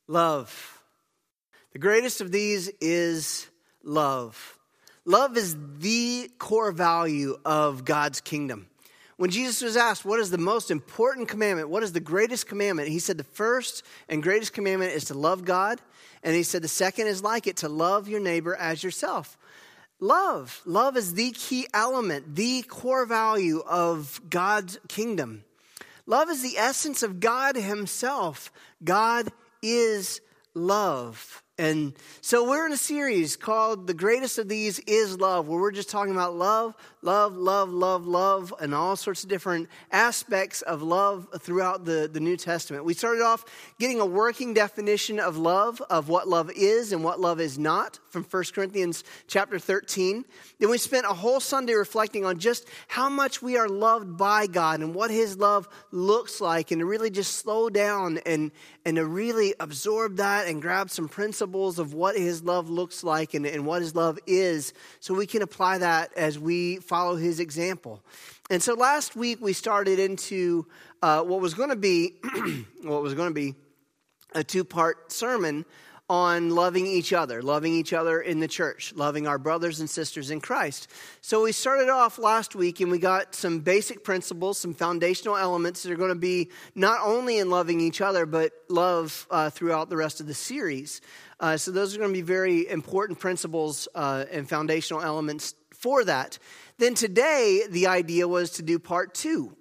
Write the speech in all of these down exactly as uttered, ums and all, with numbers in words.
Love. The greatest of these is love. Love is the core value of God's kingdom. When Jesus was asked, what is the most important commandment? What is the greatest commandment? He said the first and greatest commandment is to love God. And he said the second is like it, to love your neighbor as yourself. Love. Love is the key element, the core value of God's kingdom. Love is the essence of God himself. God is love. And so we're in a series called The Greatest of These is Love, where we're just talking about love, love, love, love, love, and all sorts of different aspects of love throughout the, the New Testament. We started off getting a working definition of love, of what love is and what love is not, from First Corinthians chapter thirteen. Then we spent a whole Sunday reflecting on just how much we are loved by God and what his love looks like, and to really just slow down and, and to really absorb that and grab some principles of what his love looks like and, and what his love is, so we can apply that as we follow his example. And so last week we started into uh, what was going to be what was going to be a two-part sermon on loving each other, loving each other in the church, loving our brothers and sisters in Christ. So we started off last week and we got some basic principles, some foundational elements that are going to be not only in loving each other, but love uh, throughout the rest of the series. Uh, so those are going to be very important principles uh, and foundational elements for that. Then today, the idea was to do part two.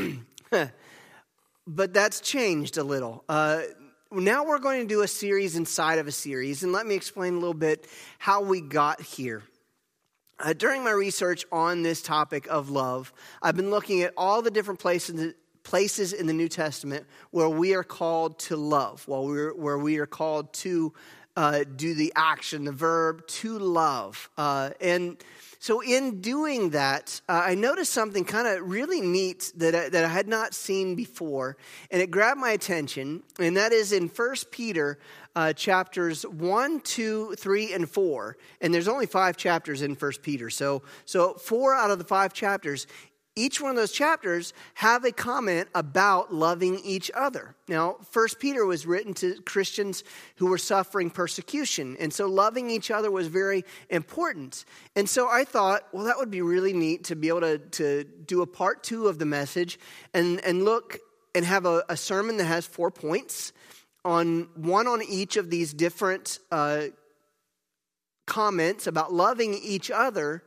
But that's changed a little. Uh, now we're going to do a series inside of a series. And let me explain a little bit how we got here. Uh, during my research on this topic of love, I've been looking at all the different places places in the New Testament where we are called to love, while we're, where we are called to uh, do the action, the verb, to love. Uh, and so in doing that, uh, I noticed something kind of really neat that I, that I had not seen before, and it grabbed my attention, and that is in First Peter uh, chapters one, two, three, and four. And there's only five chapters in First Peter, so so four out of the five chapters, each one of those chapters have a comment about loving each other. Now, First Peter was written to Christians who were suffering persecution, and so loving each other was very important. And so I thought, well, that would be really neat to be able to, to do a part two of the message and, and look and have a, a sermon that has four points, on one on each of these different uh, comments about loving each other,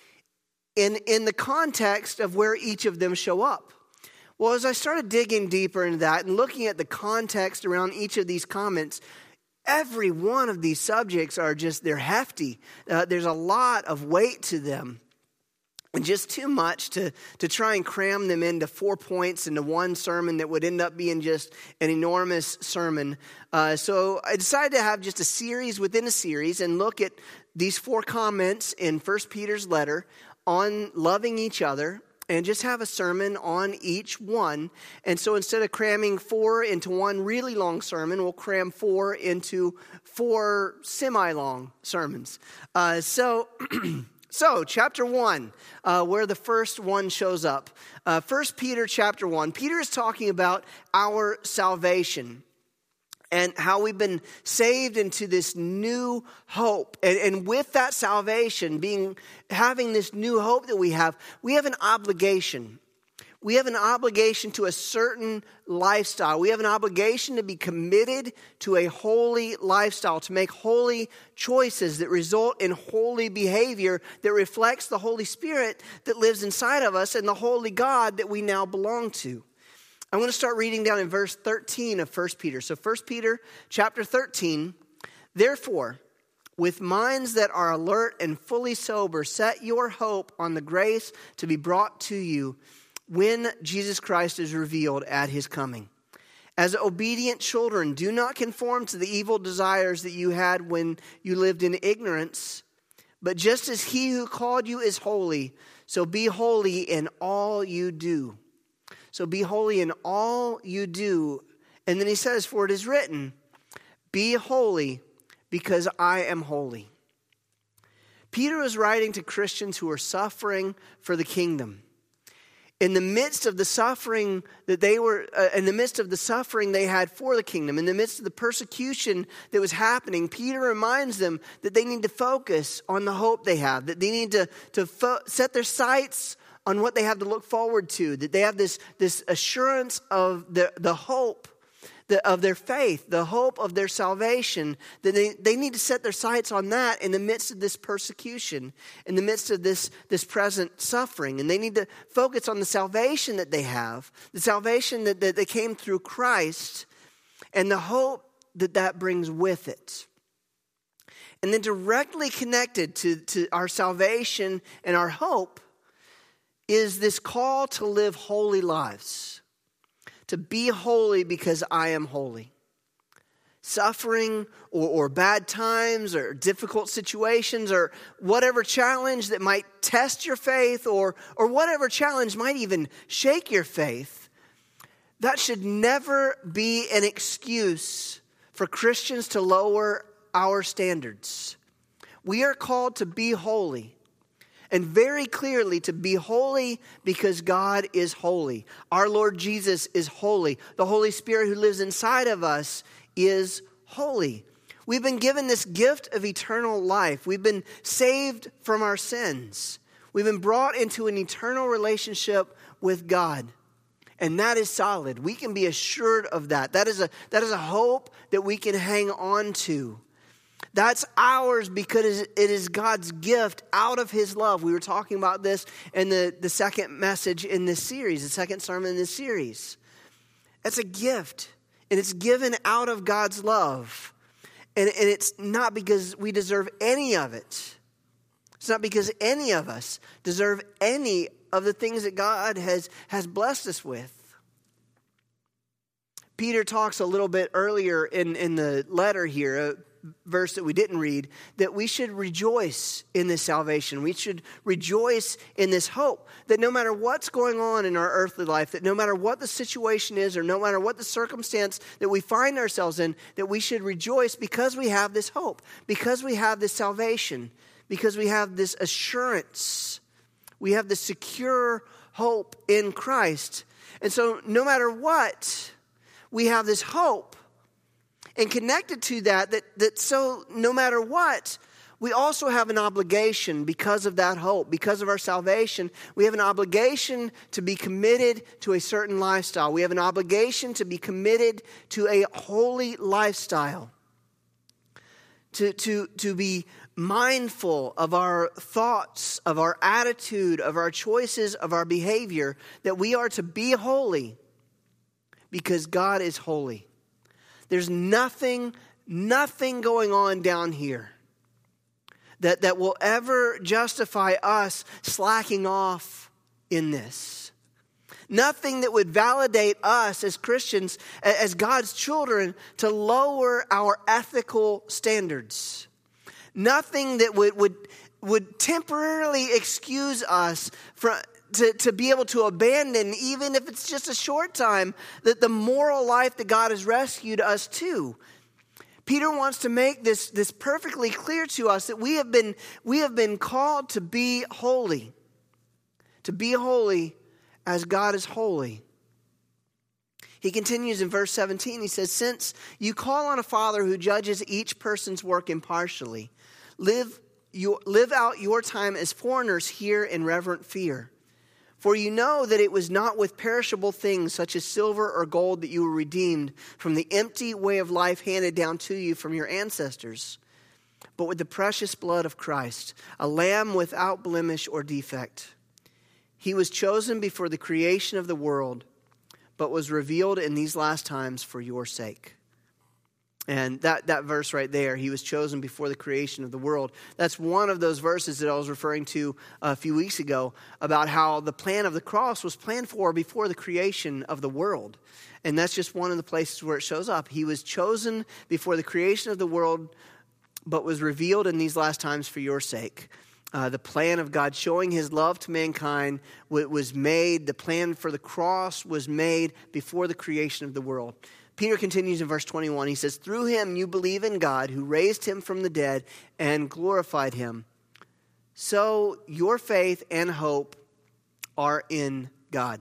In, in the context of where each of them show up. Well, as I started digging deeper into that and looking at the context around each of these comments, every one of these subjects are just, they're hefty. Uh, there's a lot of weight to them. And just too much to, to try and cram them into four points into one sermon that would end up being just an enormous sermon. Uh, so I decided to have just a series within a series and look at these four comments in First Peter's letter on loving each other, and just have a sermon on each one. And so instead of cramming four into one really long sermon, we'll cram four into four semi-long sermons. Uh, so, so chapter one, uh, where the first one shows up. Uh, First Peter chapter one. Peter is talking about our salvation and how we've been saved into this new hope. And, and with that salvation, being having this new hope that we have, we have an obligation. We have an obligation to a certain lifestyle. We have an obligation to be committed to a holy lifestyle, to make holy choices that result in holy behavior that reflects the Holy Spirit that lives inside of us and the holy God that we now belong to. I'm going to start reading down in verse thirteen of First Peter. So First Peter chapter thirteen, therefore, with minds that are alert and fully sober, set your hope on the grace to be brought to you when Jesus Christ is revealed at his coming. As obedient children, do not conform to the evil desires that you had when you lived in ignorance, but just as he who called you is holy, so be holy in all you do. So be holy in all you do. And then he says, for it is written, be holy because I am holy. Peter was writing to Christians who are suffering for the kingdom. In the midst of the suffering that they were, uh, in the midst of the suffering they had for the kingdom, in the midst of the persecution that was happening, Peter reminds them that they need to focus on the hope they have, that they need to, to fo- set their sights on what they have to look forward to, that they have this, this assurance of the, the hope the, of their faith, the hope of their salvation, that they, they need to set their sights on that in the midst of this persecution, in the midst of this, this present suffering. And they need to focus on the salvation that they have, the salvation that, that they came through Christ, and the hope that that brings with it. And then directly connected to, to our salvation and our hope is this call to live holy lives. To be holy because I am holy. Suffering or, or bad times or difficult situations or whatever challenge that might test your faith or, or whatever challenge might even shake your faith, that should never be an excuse for Christians to lower our standards. We are called to be holy. And very clearly to be holy because God is holy. Our Lord Jesus is holy. The Holy Spirit who lives inside of us is holy. We've been given this gift of eternal life. We've been saved from our sins. We've been brought into an eternal relationship with God. And that is solid. We can be assured of that. That is a, that is a hope that we can hang on to. That's ours because it is God's gift out of his love. We were talking about this in the, the second message in this series, the second sermon in this series. It's a gift, and it's given out of God's love. And, and it's not because we deserve any of it. It's not because any of us deserve any of the things that God has, has blessed us with. Peter talks a little bit earlier in, in the letter here, a verse that we didn't read, that we should rejoice in this salvation. We should rejoice in this hope that no matter what's going on in our earthly life, that no matter what the situation is or no matter what the circumstance that we find ourselves in, that we should rejoice because we have this hope, because we have this salvation, because we have this assurance. We have this secure hope in Christ. And so no matter what, we have this hope. And connected to that, that, that so no matter what, we also have an obligation because of that hope, because of our salvation. We have an obligation to be committed to a certain lifestyle. We have an obligation to be committed to a holy lifestyle. To, to, to be mindful of our thoughts, of our attitude, of our choices, of our behavior, that we are to be holy because God is holy. There's nothing, nothing going on down here that, that will ever justify us slacking off in this. Nothing that would validate us as Christians, as God's children, to lower our ethical standards. Nothing that would, would, would temporarily excuse us from... To, to be able to abandon, even if it's just a short time, that the moral life that God has rescued us to. Peter wants to make this, this perfectly clear to us that we have been, we have been called to be holy. To be holy as God is holy. He continues in verse seventeen. He says, since you call on a Father who judges each person's work impartially, live, you, live out your time as foreigners here in reverent fear. For you know that it was not with perishable things such as silver or gold that you were redeemed from the empty way of life handed down to you from your ancestors, but with the precious blood of Christ, a lamb without blemish or defect. He was chosen before the creation of the world, but was revealed in these last times for your sake. And that, that verse right there, he was chosen before the creation of the world. That's one of those verses that I was referring to a few weeks ago about how the plan of the cross was planned for before the creation of the world. And that's just one of the places where it shows up. He was chosen before the creation of the world, but was revealed in these last times for your sake. Uh, the plan of God showing his love to mankind was made. The plan for the cross was made before the creation of the world. Peter continues in verse twenty-one. He says, through him you believe in God who raised him from the dead and glorified him. So your faith and hope are in God.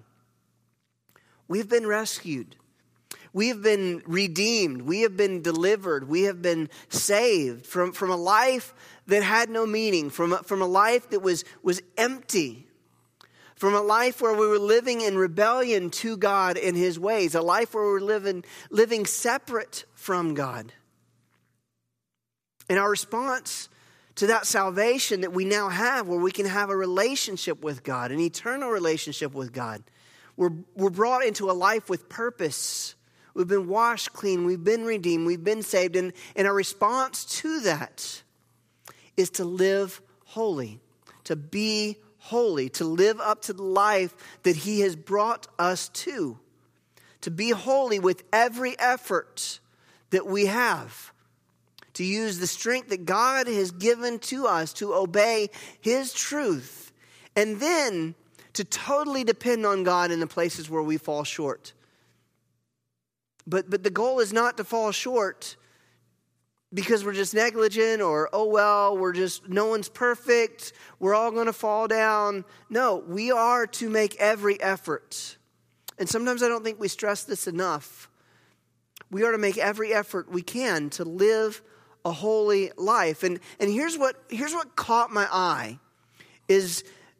We've been rescued. We have been redeemed. We have been delivered. We have been saved from, from a life that had no meaning, from a, from a life that was, was empty, from a life where we were living in rebellion to God and His ways, a life where we were living, living separate from God. And our response to that salvation that we now have, where we can have a relationship with God, an eternal relationship with God, we're, we're brought into a life with purpose. We've been washed clean. We've been redeemed. We've been saved. And, and our response to that is to live holy, to be holy, to live up to the life that He has brought us to, to be holy with every effort that we have, to use the strength that God has given to us to obey His truth, and then to totally depend on God in the places where we fall short. But, but the goal is not to fall short because we're just negligent or, oh, well, we're just, no one's perfect. We're all going to fall down. No, we are to make every effort. And sometimes I don't think we stress this enough. We are to make every effort we can to live a holy life. And, and here's what, here's what caught my eye is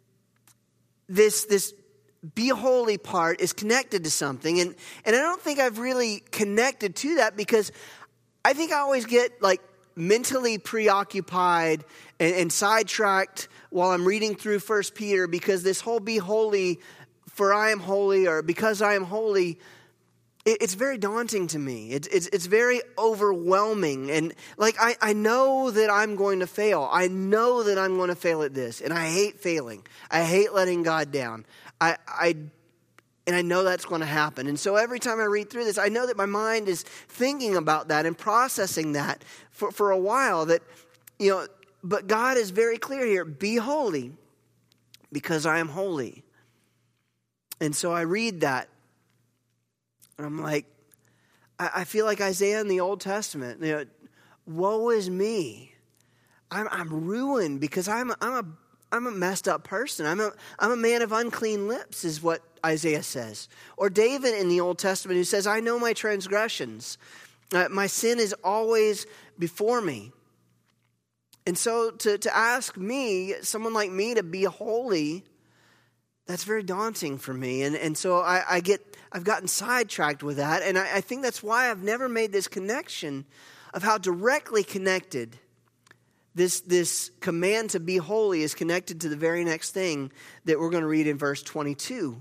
this, this be holy part is connected to something. And, and I don't think I've really connected to that because I think I always get like mentally preoccupied and, and sidetracked while I'm reading through First Peter because this whole be holy for I am holy or because I am holy, it, it's very daunting to me. It, it's it's very overwhelming. And like I, I know that I'm going to fail. I know that I'm going to fail at this. And I hate failing. I hate letting God down. I I And I know that's going to happen. And so every time I read through this, I know that my mind is thinking about that and processing that for, for a while. That, you know, but God is very clear here. Be holy because I am holy. And so I read that. And I'm like, I, I feel like Isaiah in the Old Testament. You know, woe is me. I'm, I'm ruined because I'm, I'm a I'm a messed up person. I'm a, I'm a man of unclean lips is what Isaiah says. Or David in the Old Testament who says, I know my transgressions. Uh, my sin is always before me. And so to, to ask me, someone like me, to be holy, that's very daunting for me. And, and so I, I get, I've gotten sidetracked with that. And I, I think that's why I've never made this connection of how directly connected This, this command to be holy is connected to the very next thing that we're going to read in verse twenty-two.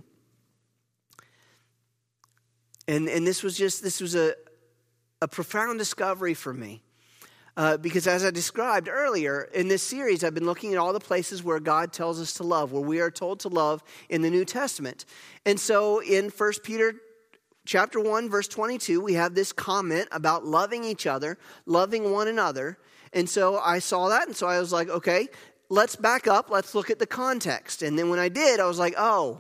And, and this was just, this was a, a profound discovery for me. Uh, because as I described earlier, in this series, I've been looking at all the places where God tells us to love, where we are told to love in the New Testament. And so in First Peter chapter one, verse twenty-two, we have this comment about loving each other, loving one another. And so I saw that, and so I was like, okay, let's back up. Let's look at the context. And then when I did, I was like, oh,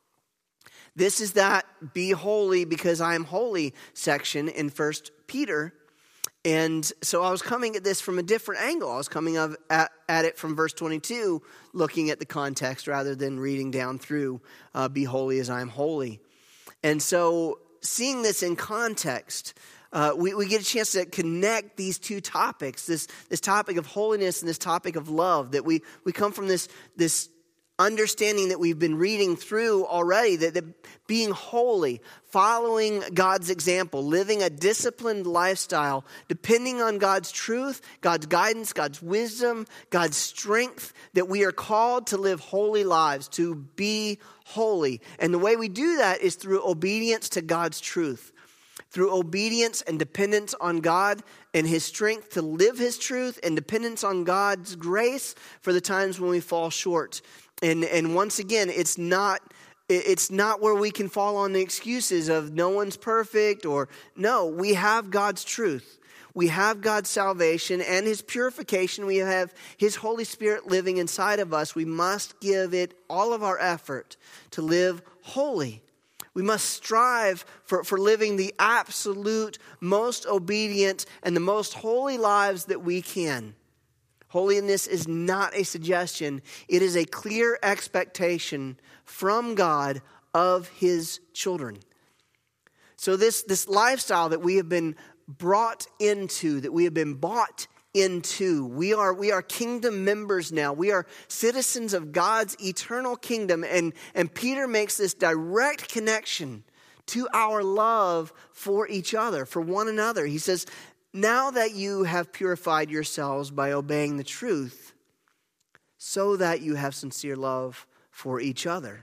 this is that be holy because I am holy section in First Peter. And so I was coming at this from a different angle. I was coming of, at, at it from verse twenty-two, looking at the context rather than reading down through uh, be holy as I am holy. And so seeing this in context, Uh, we, we get a chance to connect these two topics, this this topic of holiness and this topic of love, that we, we come from this, this understanding that we've been reading through already, that, that being holy, following God's example, living a disciplined lifestyle, depending on God's truth, God's guidance, God's wisdom, God's strength, that we are called to live holy lives, to be holy. And the way we do that is through obedience to God's truth. Through obedience and dependence on God and His strength to live His truth and dependence on God's grace for the times when we fall short. And and once again, it's not it's not where we can fall on the excuses of no one's perfect or no, we have God's truth. We have God's salvation and His purification. We have His Holy Spirit living inside of us. We must give it all of our effort to live holy. We must strive for, for living the absolute, most obedient, and the most holy lives that we can. Holiness is not a suggestion. It is a clear expectation from God of his children. So this, this lifestyle that we have been brought into, that we have been bought into, we are, we are kingdom members now. We are citizens of God's eternal kingdom. And, and Peter makes this direct connection to our love for each other, for one another. He says, now that you have purified yourselves by obeying the truth, so that you have sincere love for each other.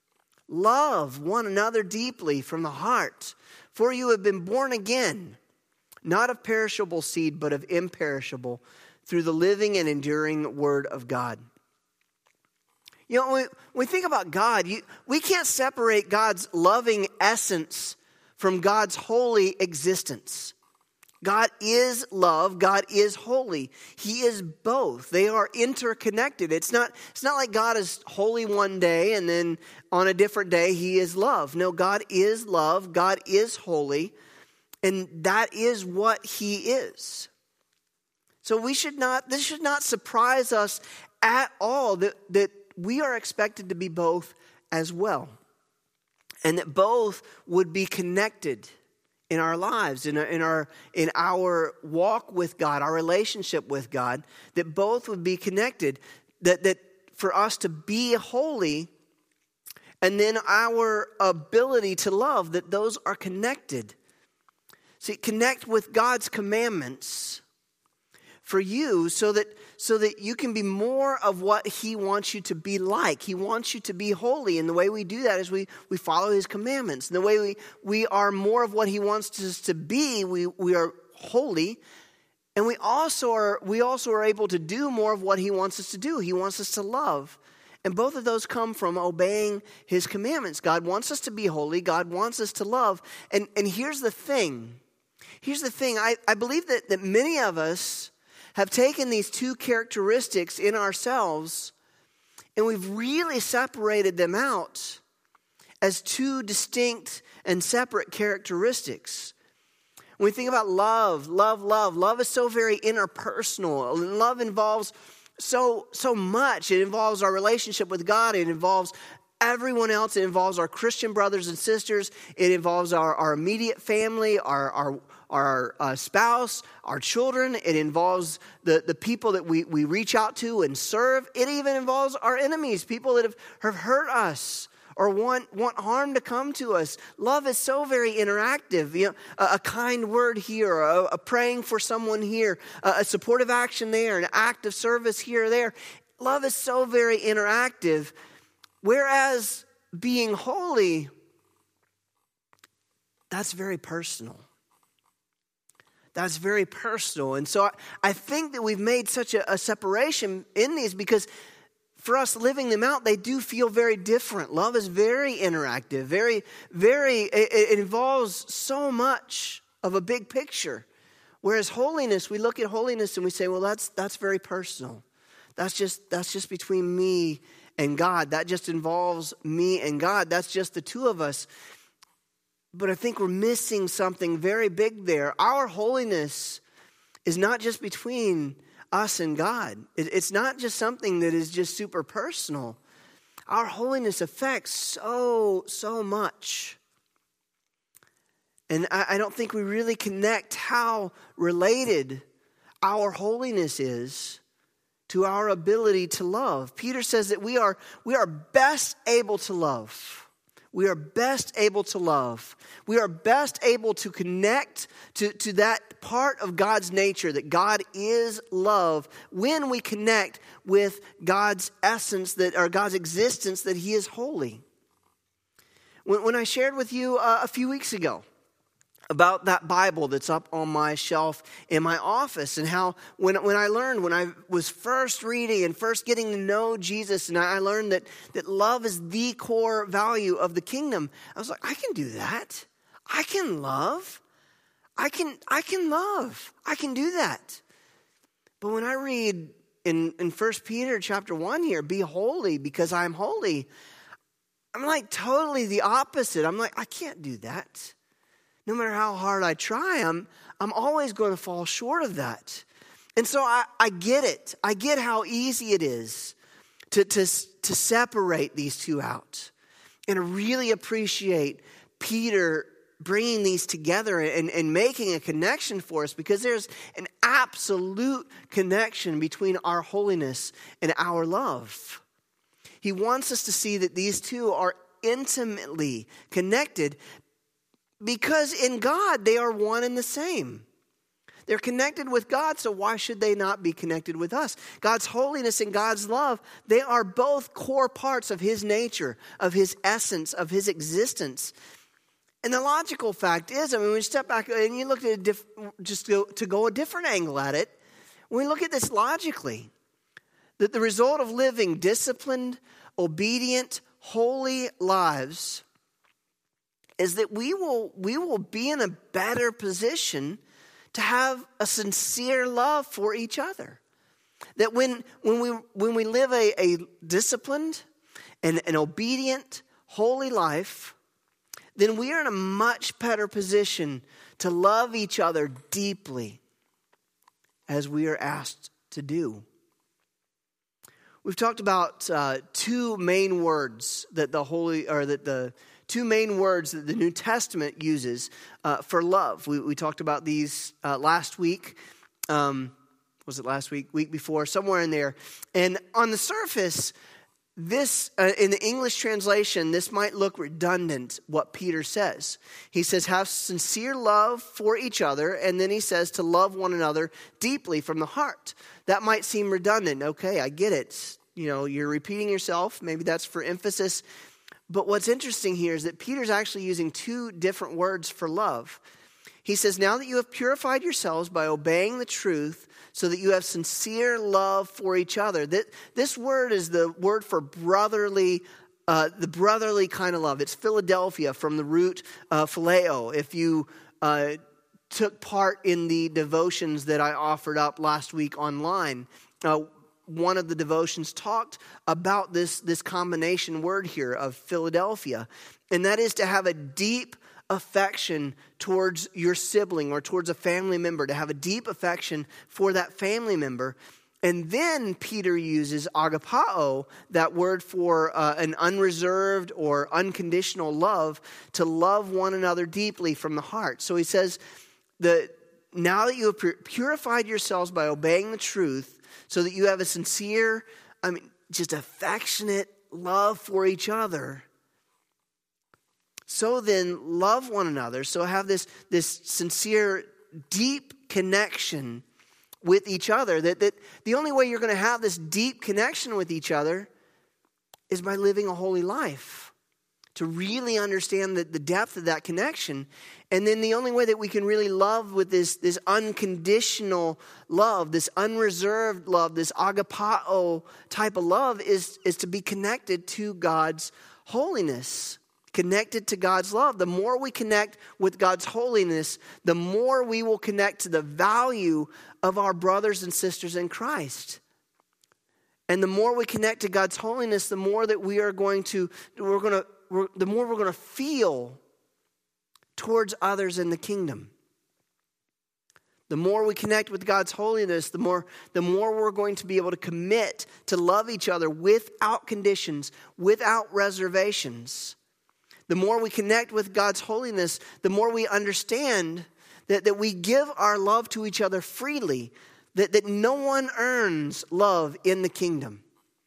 Love one another deeply from the heart, for you have been born again, not of perishable seed, but of imperishable, through the living and enduring word of God. You know, when we, when we think about God, you, we can't separate God's loving essence from God's holy existence. God is love. God is holy. He is both. They are interconnected. It's not, it's not like God is holy one day and then on a different day he is love. No, God is love. God is holy. And that is what he is. So we should not, this should not surprise us at all that, that we are expected to be both as well. And that both would be connected in our lives, in our, in our in our walk with God, our relationship with God, that both would be connected, that, that for us to be holy and then our ability to love, that those are connected. See, connect with God's commandments for you so that so that you can be more of what he wants you to be like. He wants you to be holy. And the way we do that is we, we follow his commandments. And the way we, we are more of what he wants us to be, we, we are holy. And we also are we also are able to do more of what he wants us to do. He wants us to love. And both of those come from obeying his commandments. God wants us to be holy. God wants us to love. And, and here's the thing. Here's the thing. I, I believe that, that many of us have taken these two characteristics in ourselves and we've really separated them out as two distinct and separate characteristics. When we think about love, love, love, love is so very interpersonal. Love involves so, so much. It involves our relationship with God. It involves everyone else. It involves our Christian brothers and sisters. It involves our, our immediate family, our, our our uh, spouse, our children. It involves the, the people that we, we reach out to and serve. It even involves our enemies, people that have, have hurt us or want, want harm to come to us. Love is so very interactive. You know, a, a kind word here, a, a praying for someone here, a, a supportive action there, an act of service here or there. Love is so very interactive. Whereas being holy, that's very personal. That's very personal. And so I, I think that we've made such a, a separation in these because for us living them out, they do feel very different. Love is very interactive, very, very, it, it involves so much of a big picture. Whereas holiness, we look at holiness and we say, well, that's that's very personal. That's just that's just between me and God. That just involves me and God. That's just the two of us. But I think we're missing something very big there. Our holiness is not just between us and God. It's not just something that is just super personal. Our holiness affects so, so much. And I don't think we really connect how related our holiness is to our ability to love. Peter says that we are, we are best able to love. We are best able to love. We are best able to connect to, to that part of God's nature, that God is love, when we connect with God's essence, that or God's existence, that he is holy. When, when I shared with you uh, a few weeks ago about that Bible that's up on my shelf in my office, and how when, when I learned, when I was first reading and first getting to know Jesus, and I learned that, that love is the core value of the kingdom, I was like, I can do that. I can love. I can, I can love. I can do that. But when I read in, in First Peter chapter one here, be holy because I'm holy, I'm like totally the opposite. I'm like, I can't do that. No matter how hard I try, I'm, I'm always going to fall short of that. And so I, I get it. I get how easy it is to, to, to separate these two out. And I really appreciate Peter bringing these together and, and making a connection for us, because there's an absolute connection between our holiness and our love. He wants us to see that these two are intimately connected, because in God they are one and the same. They're connected with God, so why should they not be connected with us? God's holiness and God's love, they are both core parts of his nature, of his essence, of his existence. And the logical fact is, I mean, when you step back and you look at it, diff- just to go, to go a different angle at it, when we look at this logically, that the result of living disciplined, obedient, holy lives is that we will, we will be in a better position to have a sincere love for each other. That when, when, we, when we live a, a disciplined and an obedient, holy life, then we are in a much better position to love each other deeply as we are asked to do. We've talked about uh, two main words that the Holy, or that the two main words that the New Testament uses uh, for love. We, we talked about these uh, last week. Um, was it last week? Week before? Somewhere in there. And on the surface, this, uh, in the English translation, this might look redundant, what Peter says. He says, have sincere love for each other, and then he says to love one another deeply from the heart. That might seem redundant. Okay, I get it. You know, you're repeating yourself. Maybe that's for emphasis. But what's interesting here is that Peter's actually using two different words for love. He says, now that you have purified yourselves by obeying the truth, so that you have sincere love for each other. That this word is the word for brotherly, uh, the brotherly kind of love. It's Philadelphia, from the root uh, phileo. If you uh, took part in the devotions that I offered up last week online, uh, one of the devotions talked about this, this combination word here of Philadelphia. And that is to have a deep affection towards your sibling or towards a family member, to have a deep affection for that family member. And then Peter uses agapao, that word for uh, an unreserved or unconditional love, to love one another deeply from the heart. So he says that now that you have purified yourselves by obeying the truth, so that you have a sincere, I mean, just affectionate love for each other, so then love one another. So have this, this sincere, deep connection with each other. That, that the only way you're going to have this deep connection with each other is by living a holy life, to really understand the, the depth of that connection. And then the only way that we can really love with this, this unconditional love, this unreserved love, this agapao type of love is, is to be connected to God's holiness. Connected to God's love. The more we connect with God's holiness, the more we will connect to the value of our brothers and sisters in Christ. And the more we connect to God's holiness, the more that we are going to, we're going to, we're, the more we're going to feel towards others in the kingdom. The more we connect with God's holiness, the more, the more we're going to be able to commit to love each other without conditions, without reservations. The more we connect with God's holiness, the more we understand that, that we give our love to each other freely, that, that no one earns love in the kingdom.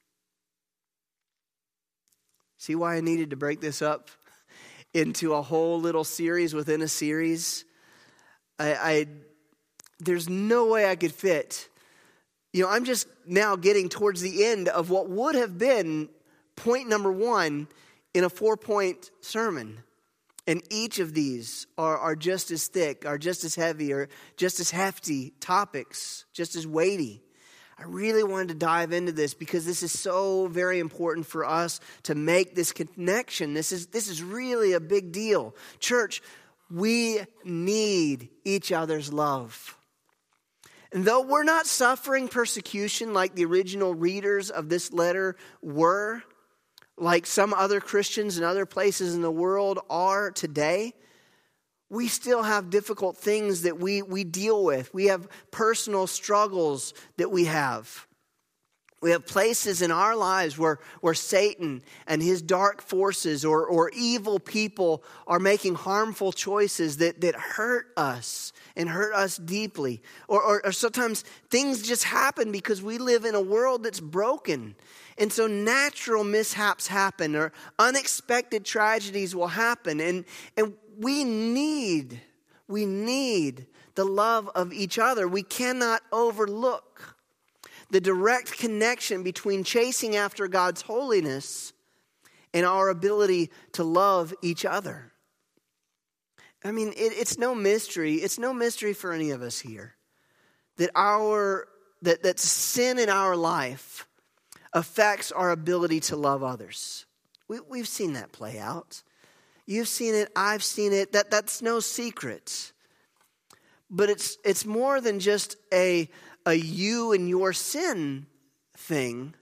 See why I needed to break this up into a whole little series within a series? I, I there's no way I could fit. You know, I'm just now getting towards the end of what would have been point number one in a four-point sermon. And each of these are, are just as thick, are just as heavy, or just as hefty topics, just as weighty. I really wanted to dive into this because this is so very important for us to make this connection. This is, this is really a big deal. Church, we need each other's love. And though we're not suffering persecution like the original readers of this letter were, like some other Christians in other places in the world are today, we still have difficult things that we, we deal with. We have personal struggles that we have. We have places in our lives where, where Satan and his dark forces or, or evil people are making harmful choices that, that hurt us and hurt us deeply. Or, or, or sometimes things just happen because we live in a world that's broken. And so natural mishaps happen or unexpected tragedies will happen. And, and we need, we need the love of each other. We cannot overlook the direct connection between chasing after God's holiness and our ability to love each other. I mean, it, it's no mystery. It's no mystery for any of us here that our that, that sin in our life affects our ability to love others. We, we've seen that play out. You've seen it. I've seen it. That that's no secret. But it's it's more than just a a you and your sin thing.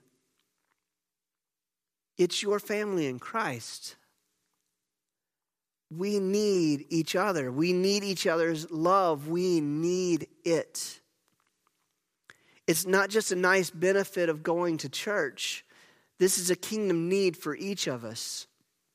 It's your family in Christ. We need each other. We need each other's love. We need it. It's not just a nice benefit of going to church. This is a kingdom need for each of us.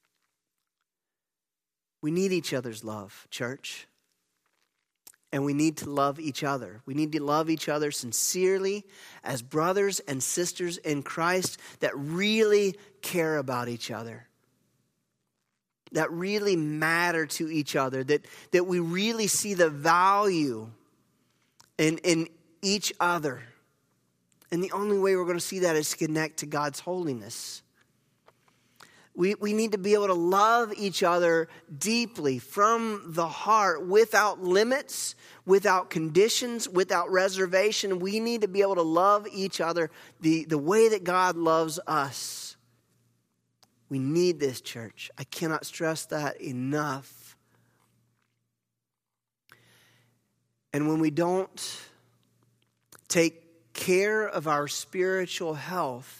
We need each other's love, church. And we need to love each other. We need to love each other sincerely as brothers and sisters in Christ that really care about each other. That really matter to each other. That, that we really see the value in, in each other. And the only way we're going to see that is to connect to God's holiness. We, we need to be able to love each other deeply from the heart without limits, without conditions, without reservation. We need to be able to love each other the, the way that God loves us. We need this, church. I cannot stress that enough. And when we don't take care of our spiritual health,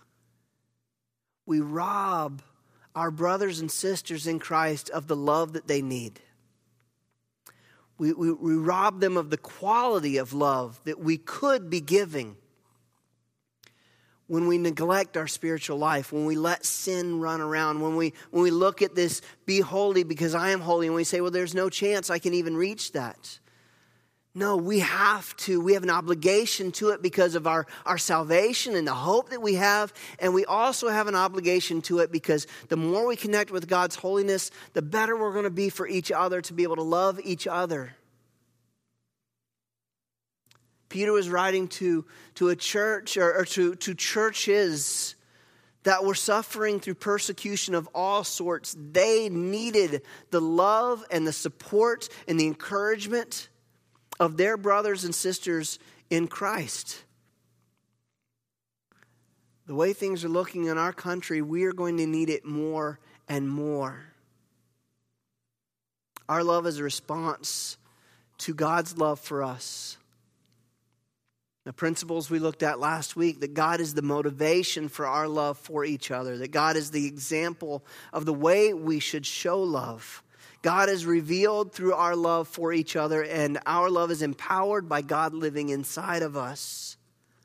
we rob our brothers and sisters in Christ of the love that they need. We, we, we rob them of the quality of love that we could be giving when we neglect our spiritual life, when we let sin run around, when we, when we look at this, be holy because I am holy, and we say, well, there's no chance I can even reach that. No, we have to. We have an obligation to it because of our, our salvation and the hope that we have. And we also have an obligation to it because the more we connect with God's holiness, the better we're going to be for each other to be able to love each other. Peter was writing to, to a church or, or to, to churches that were suffering through persecution of all sorts. They needed the love and the support and the encouragement of their brothers and sisters in Christ. The way things are looking in our country, we are going to need it more and more. Our love is a response to God's love for us. The principles we looked at last week, that God is the motivation for our love for each other, that God is the example of the way we should show love. God is revealed through our love for each other, and our love is empowered by God living inside of us.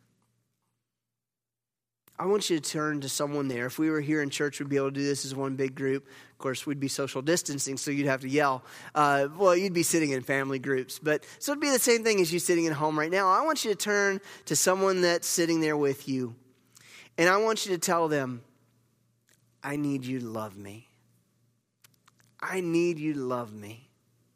I want you to turn to someone there. If we were here in church, we'd be able to do this as one big group. Of course, we'd be social distancing, so you'd have to yell. Uh, well, you'd be sitting in family groups. But so it'd be the same thing as you sitting at home right now. I want you to turn to someone that's sitting there with you, and I want you to tell them, I need you to love me. I need you to love me.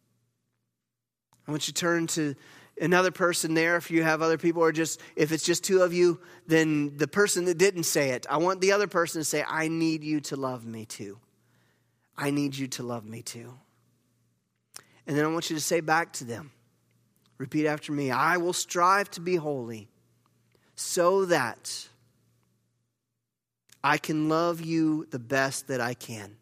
I want you to turn to another person there. If you have other people, or just if it's just two of you, then the person that didn't say it, I want the other person to say, I need you to love me too. I need you to love me too. And then I want you to say back to them, repeat after me, I will strive to be holy so that I can love you the best that I can.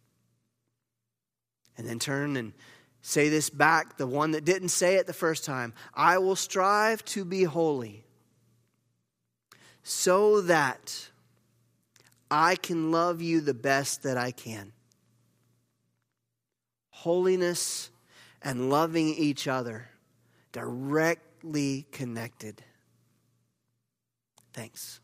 And then turn and say this back, the one that didn't say it the first time. I will strive to be holy so that I can love you the best that I can. Holiness and loving each other directly connected. Thanks.